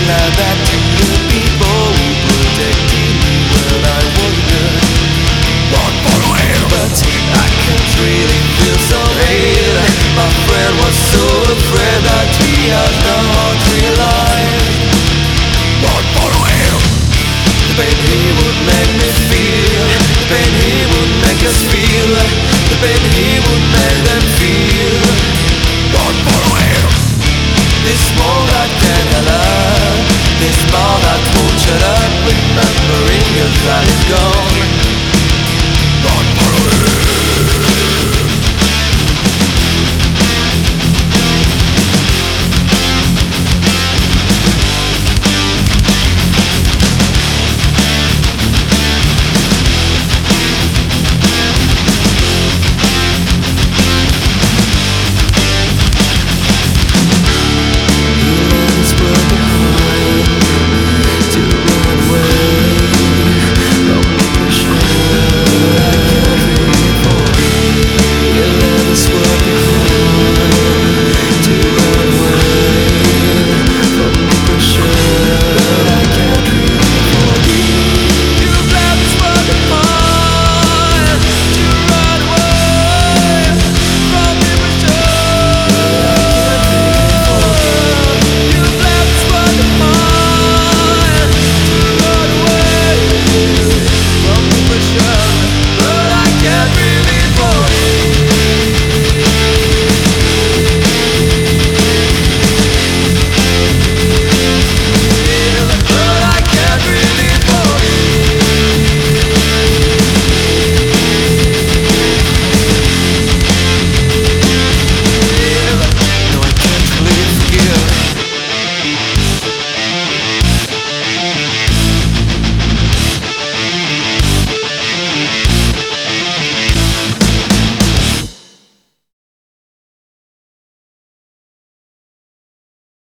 like that to the people who protected me when I was good. Not for real, but I can't really feel so hate. My friend was so afraid that he has not realized. Not for real. The pain he would make me feel, the pain he would make us feel, the pain he would make them feel. Not for real. This more that can allow, this more that won't shut up, remembering us that is gone.